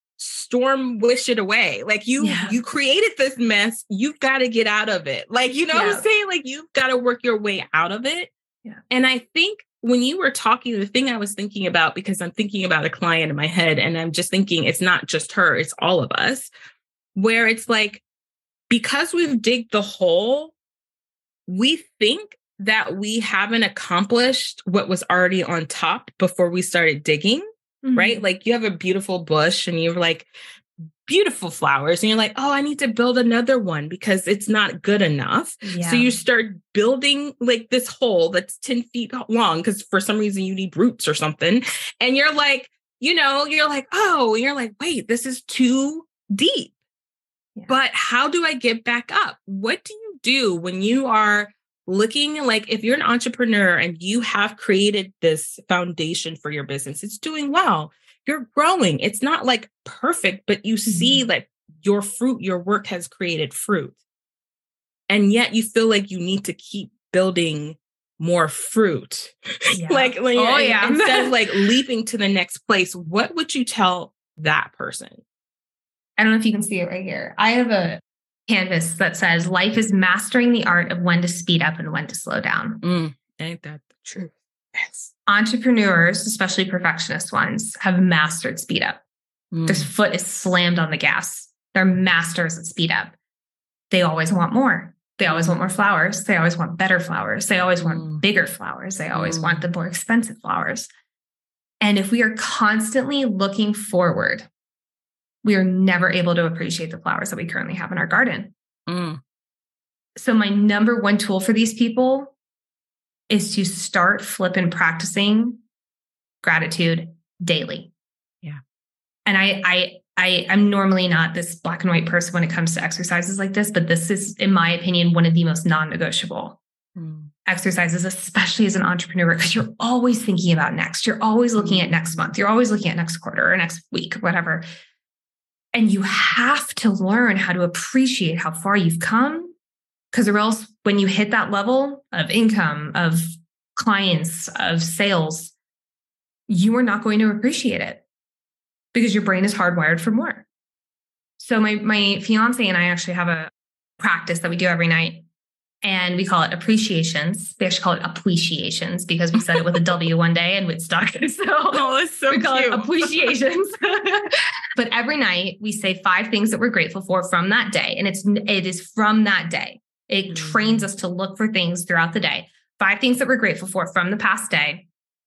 storm wish it away. Like you, yeah. you created this mess. You've got to get out of it. Like, you know yeah. what I'm saying? Like you've got to work your way out of it. Yeah. And I think when you were talking, the thing I was thinking about, because I'm thinking about a client in my head and I'm just thinking it's not just her, it's all of us, where it's like, because we've digged the hole, we think that we haven't accomplished what was already on top before we started digging. Mm-hmm. Right? Like you have a beautiful bush and you're like beautiful flowers. And you're like, oh, I need to build another one because it's not good enough. Yeah. So you start building like this hole that's ten feet long because for some reason you need roots or something. And you're like, you know, you're like, oh, you're like, wait, this is too deep. Yeah. But how do I get back up? What do you do when you are looking like if you're an entrepreneur and you have created this foundation for your business, it's doing well, you're growing. It's not like perfect, but you mm-hmm. see like your fruit, your work has created fruit. And yet you feel like you need to keep building more fruit. Yeah. like, like oh, yeah. instead of like leaping to the next place, what would you tell that person? I don't know if you can see it right here. I have a canvas that says life is mastering the art of when to speed up and when to slow down. Mm, ain't that the truth? Yes. Entrepreneurs, especially perfectionist ones, have mastered speed up. Mm. Their foot is slammed on the gas. They're masters at speed up. They always want more. They always want more flowers. They always want better flowers. They always want mm. bigger flowers. They always mm. want the more expensive flowers. And if we are constantly looking forward, we are never able to appreciate the flowers that we currently have in our garden. Mm. So my number one tool for these people is to start flipping practicing gratitude daily. Yeah. And I, I, I, I'm normally not this black and white person when it comes to exercises like this, but this is, in my opinion, one of the most non-negotiable mm. exercises, especially as an entrepreneur, because you're always thinking about next. You're always looking at next month. You're always looking at next quarter or next week, or whatever. And you have to learn how to appreciate how far you've come, because or else when you hit that level of income, of clients, of sales, you are not going to appreciate it because your brain is hardwired for more. So my, my fiance and I actually have a practice that we do every night, and we call it appreciations. We actually call it appreciations because we said it with a W one day and it stuck. So, oh, that's so we call cute. it appreciations. But every night we say five things that we're grateful for from that day. And it's, it is from that day. It mm-hmm. trains us to look for things throughout the day. Five things that we're grateful for from the past day.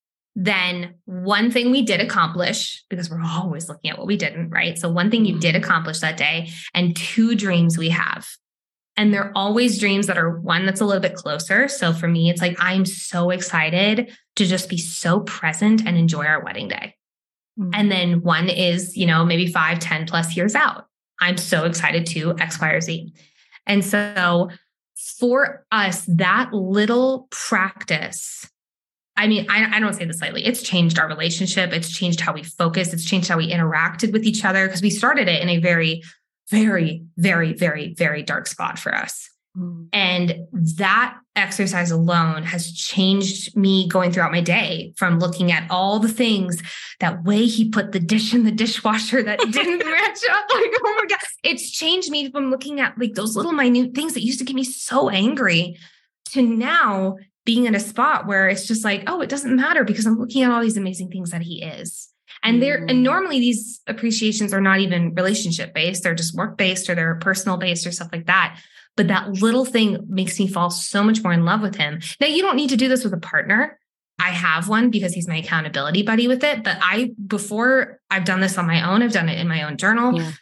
Then one thing we did accomplish, because we're always looking at what we didn't, right? So one thing you did accomplish that day, and two dreams we have. And they're always dreams that are one that's a little bit closer. So for me, it's like, I'm so excited to just be so present and enjoy our wedding day. Mm-hmm. And then one is, you know, maybe five, ten plus years out. I'm so excited to X, Y, or Z. And so for us, that little practice, I mean, I, I don't say this lightly. It's changed our relationship. It's changed how we focus. It's changed how we interacted with each other, because we started it in a very, very, very, very, very dark spot for us. Mm. And that exercise alone has changed me going throughout my day, from looking at all the things, that way he put the dish in the dishwasher that didn't match up. Like, oh my God, it's changed me from looking at like those little minute things that used to get me so angry to now being in a spot where it's just like, oh, it doesn't matter because I'm looking at all these amazing things that he is. And they're, mm. and normally these appreciations are not even relationship based. They're just work based, or they're personal based or stuff like that. But that little thing makes me fall so much more in love with him. Now, you don't need to do this with a partner. I have one because he's my accountability buddy with it. But I, before I've done this on my own, I've done it in my own journal. Yeah.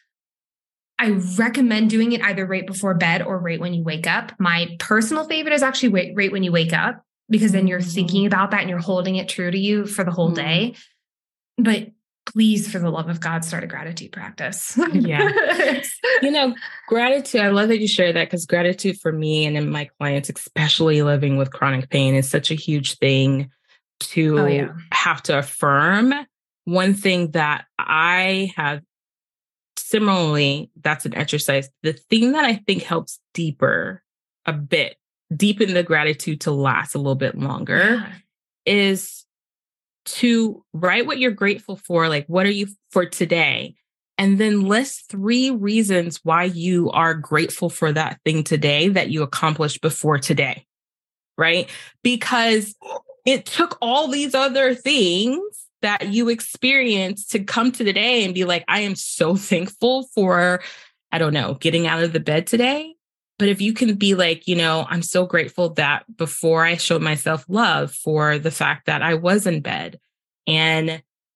I recommend doing it either right before bed or right when you wake up. My personal favorite is actually right, right when you wake up, because then you're thinking about that and you're holding it true to you for the whole mm. day. But please, for the love of God, start a gratitude practice. Yeah. You know, gratitude, I love that you share that, because gratitude for me and in my clients, especially living with chronic pain, is such a huge thing to oh, yeah. have to affirm. One thing that I have similarly, that's an exercise. The thing that I think helps deeper a bit, deepen the gratitude to last a little bit longer yeah. is to write what you're grateful for. Like, what are you for today? And then list three reasons why you are grateful for that thing today that you accomplished before today, right? Because it took all these other things that you experienced to come to the day and be like, I am so thankful for, I don't know, getting out of the bed today. But if you can be like, you know, I'm so grateful that before I showed myself love for the fact that I was in bed, and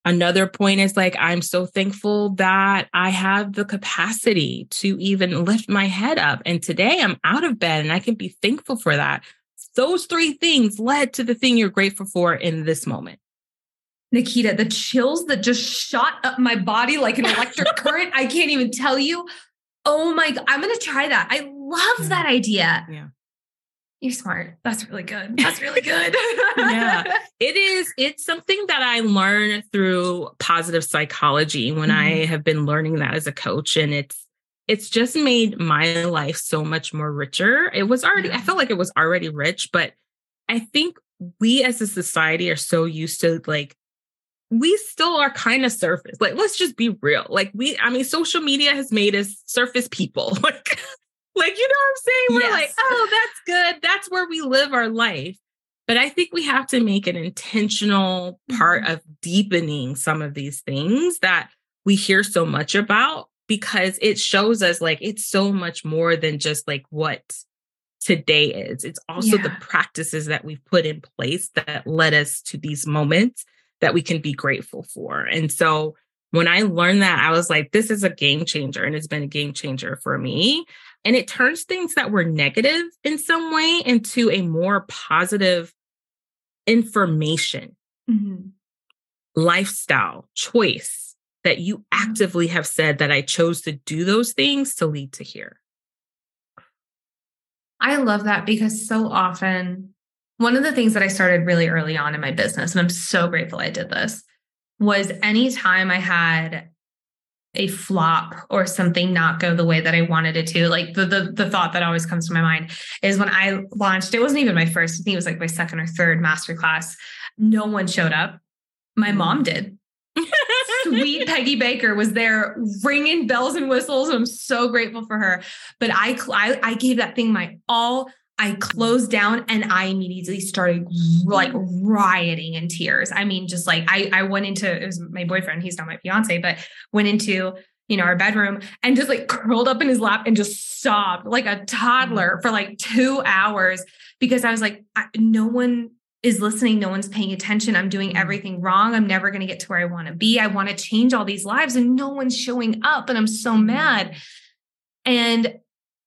Another point is like, I'm so thankful that I have the capacity to even lift my head up. And today I'm out of bed and I can be thankful for that. Those three things led to the thing you're grateful for in this moment. Nikita, the chills that just shot up my body like an electric current. I can't even tell you. Oh my God. I'm going to try that. I love Yeah. that idea. Yeah. You're smart. That's really good. That's really good. Yeah, it is. It's something that I learned through positive psychology when mm-hmm. I have been learning that as a coach. And it's, it's just made my life so much more richer. It was already, yeah. I felt like it was already rich, but I think we as a society are so used to like, we still are kind of surface. Like, let's just be real. Like we, I mean, social media has made us surface people. Like, like, you know what I'm saying? We're yes. like, oh, that's good. That's where we live our life. But I think we have to make an intentional part mm-hmm. of deepening some of these things that we hear so much about, because it shows us like it's so much more than just like what today is. It's also yeah. the practices that we've put in place that led us to these moments that we can be grateful for. And so when I learned that, I was like, this is a game changer, and it's been a game changer for me. And it turns things that were negative in some way into a more positive information, mm-hmm. lifestyle, choice that you actively have said that I chose to do those things to lead to here. I love that, because so often, one of the things that I started really early on in my business, and I'm so grateful I did this, was anytime I had a flop or something not go the way that I wanted it to, like the, the, the thought that always comes to my mind is when I launched, it wasn't even my first, I think it was like my second or third masterclass. No one showed up. My mom did. Sweet Peggy Baker was there ringing bells and whistles. And I'm so grateful for her. But I, I, I gave that thing my all. I closed down and I immediately started like rioting in tears. I mean, just like I, I went into, it was my boyfriend, he's not my fiance, but went into, you know, our bedroom and just like curled up in his lap and just sobbed like a toddler for like two hours because I was like, I, no one is listening. No one's paying attention. I'm doing everything wrong. I'm never going to get to where I want to be. I want to change all these lives and no one's showing up and I'm so mad. And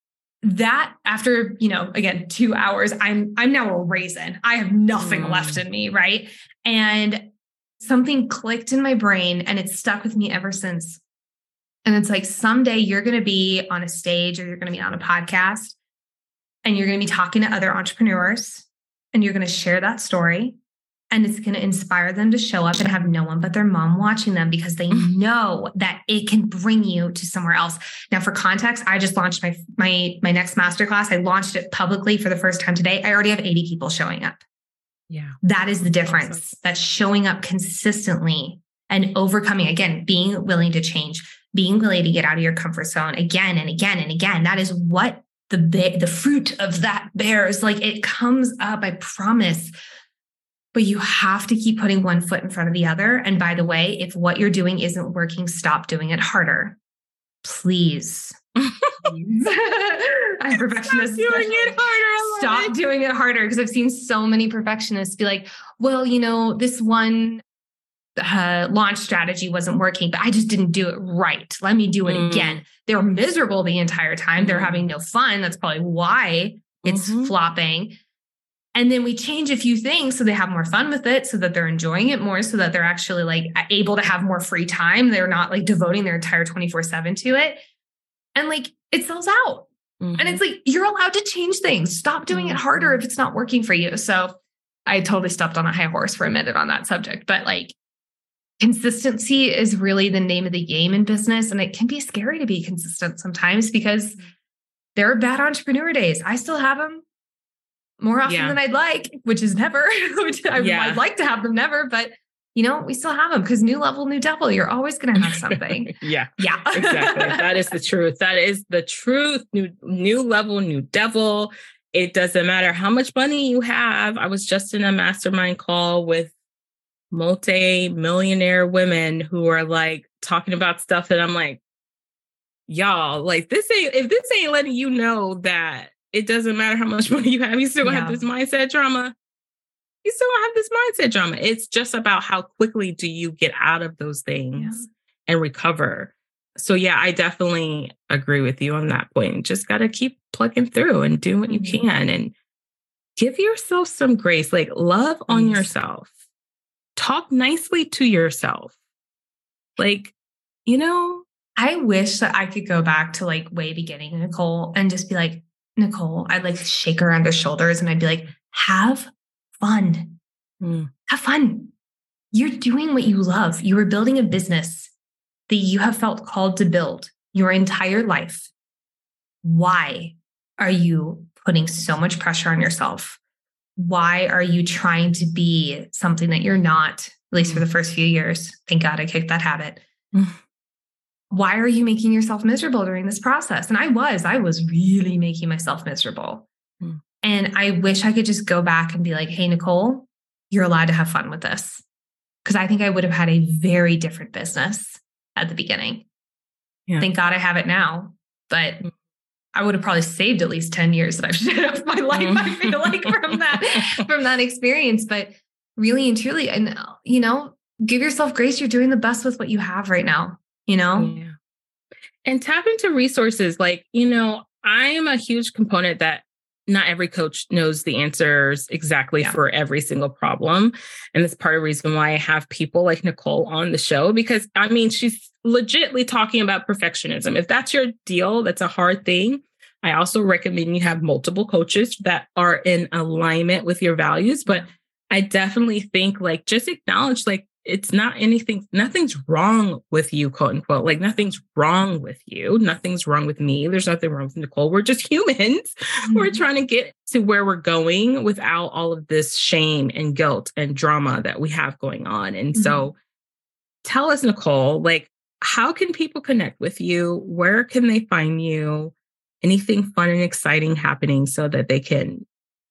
that after, you know, again, two hours, I'm, I'm now a raisin. I have nothing mm. left in me. Right. And something clicked in my brain and it's stuck with me ever since. And it's like, someday you're going to be on a stage or you're going to be on a podcast and you're going to be talking to other entrepreneurs and you're going to share that story. And it's going to inspire them to show up and have no one but their mom watching them because they know that it can bring you to somewhere else. Now, for context, I just launched my my my next masterclass. I launched it publicly for the first time today. I already have eighty people showing up. Yeah. That is the difference. Awesome. That's showing up consistently and overcoming, again, being willing to change, being willing to get out of your comfort zone again and again and again. That is what the the fruit of that bears. Like it comes up, I promise. But you have to keep putting one foot in front of the other. And by the way, if what you're doing isn't working, stop doing it harder. Please. Please. I'm perfectionist. Stop doing it harder. Stop doing it harder. Because I've seen so many perfectionists be like, well, you know, this one uh, launch strategy wasn't working, but I just didn't do it right. Let me do it mm. again. They're miserable the entire time. They're having no fun. That's probably why it's mm-hmm. flopping. And then we change a few things so they have more fun with it, so that they're enjoying it more, so that they're actually like able to have more free time. They're not like devoting their entire twenty-four seven to it. And like it sells out. Mm-hmm. And it's like, you're allowed to change things. Stop doing mm-hmm. it harder if it's not working for you. So I totally stepped on a high horse for a minute on that subject, but like consistency is really the name of the game in business. And it can be scary to be consistent sometimes because there are bad entrepreneur days. I still have them. More often yeah. than I'd like, which is never, which I, yeah. I'd like to have them never, but you know, we still have them because new level, new devil, you're always going to have something. yeah. Yeah. Exactly. That is the truth. That is the truth. New, new level, new devil. It doesn't matter how much money you have. I was just in a mastermind call with multi-millionaire women who are like talking about stuff that I'm like, y'all, like this ain't, if this ain't letting you know that it doesn't matter how much money you have, you still gonna yeah. have this mindset trauma. you still don't have this mindset drama. It's just about how quickly do you get out of those things yeah. and recover. So yeah, I definitely agree with you on that point. Just got to keep plugging through and do what mm-hmm. you can and give yourself some grace, like love on mm-hmm. yourself. Talk nicely to yourself. Like, you know, I wish that I could go back to like way beginning, Nicole, and just be like, Nicole, I'd like shake her on the shoulders and I'd be like, have fun. Mm. Have fun. You're doing what you love. You are building a business that you have felt called to build your entire life. Why are you putting so much pressure on yourself? Why are you trying to be something that you're not, at least for the first few years? Thank God I kicked that habit. Mm. Why are you making yourself miserable during this process? And I was, I was really making myself miserable. Mm. And I wish I could just go back and be like, hey, Nicole, you're allowed to have fun with this. Because I think I would have had a very different business at the beginning. Yeah. Thank God I have it now. But I would have probably saved at least ten years that I've shit out of my life, mm. I feel like, from that, from that experience. But really and truly, and you know, give yourself grace. You're doing the best with what you have right now, you know? Yeah. And tap into resources. Like, you know, I am a huge component that not every coach knows the answers exactly yeah. for every single problem. And that's part of the reason why I have people like Nicole on the show, because I mean, she's legitimately talking about perfectionism. If that's your deal, that's a hard thing. I also recommend you have multiple coaches that are in alignment with your values. But I definitely think like, just acknowledge like, it's not anything, nothing's wrong with you, quote unquote. Like nothing's wrong with you. Nothing's wrong with me. There's nothing wrong with Nicole. We're just humans. Mm-hmm. We're trying to get to where we're going without all of this shame and guilt and drama that we have going on. And mm-hmm. so tell us, Nicole, like, how can people connect with you? Where can they find you? Anything fun and exciting happening so that they can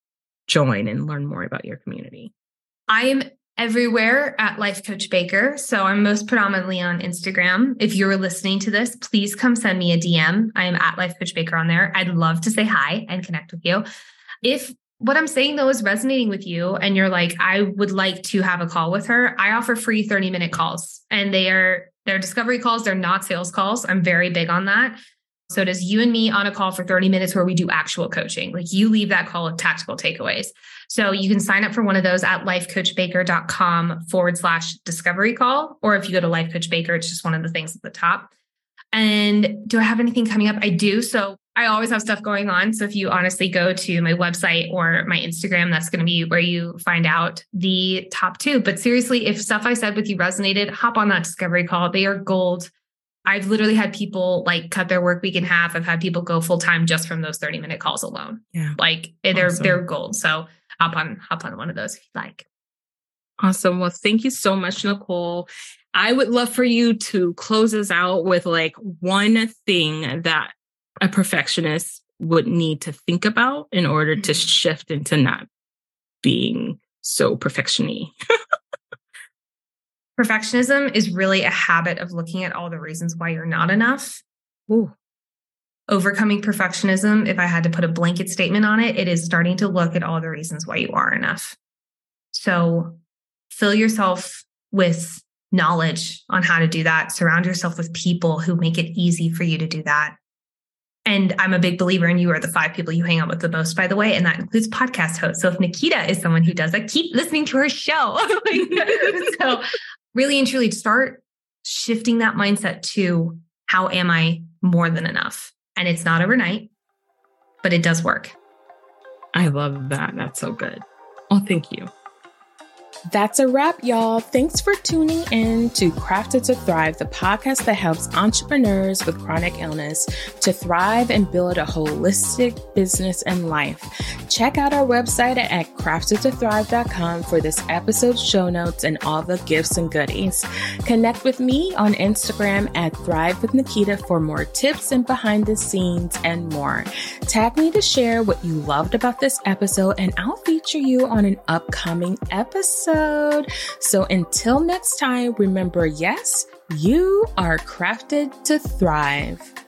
join and learn more about your community? I am everywhere at Life Coach Baker. So I'm most predominantly on Instagram. If you're listening to this, please come send me a D M. I am at Life Coach Baker on there. I'd love to say hi and connect with you. If what I'm saying though is resonating with you and you're like, I would like to have a call with her, I offer free thirty minute calls, and they are, they're discovery calls. They're not sales calls. I'm very big on that. So it is you and me on a call for thirty minutes where we do actual coaching. Like you leave that call with tactical takeaways. So you can sign up for one of those at lifecoachbaker.com forward slash discovery call. Or if you go to Life Coach Baker, it's just one of the things at the top. And do I have anything coming up? I do. So I always have stuff going on. So if you honestly go to my website or my Instagram, that's going to be where you find out the top two. But seriously, if stuff I said with you resonated, hop on that discovery call. They are gold. I've literally had people like cut their work week in half. I've had people go full time just from those thirty minute calls alone. Yeah. Like they're, awesome. They're gold. So hop on, hop on one of those if you like. Awesome. Well, thank you so much, Nicole. I would love for you to close us out with like one thing that a perfectionist would need to think about in order mm-hmm. to shift into not being so perfection-y. Perfectionism is really a habit of looking at all the reasons why you're not enough. Ooh. Overcoming perfectionism, if I had to put a blanket statement on it, it is starting to look at all the reasons why you are enough. So fill yourself with knowledge on how to do that. Surround yourself with people who make it easy for you to do that. And I'm a big believer in you are the five people you hang out with the most, by the way, and that includes podcast hosts. So if Nikita is someone who does that, keep listening to her show. So really and truly start shifting that mindset to how am I more than enough? And it's not overnight, but it does work. I love that. That's so good. Oh, thank you. That's a wrap, y'all. Thanks for tuning in to Crafted to Thrive, the podcast that helps entrepreneurs with chronic illness to thrive and build a holistic business and life. Check out our website at crafted to thrive dot com for this episode's show notes and all the gifts and goodies. Connect with me on Instagram at Thrive with Nikita for more tips and behind the scenes and more. Tag me to share what you loved about this episode, and I'll feature you on an upcoming episode. So until next time, remember, yes, you are crafted to thrive.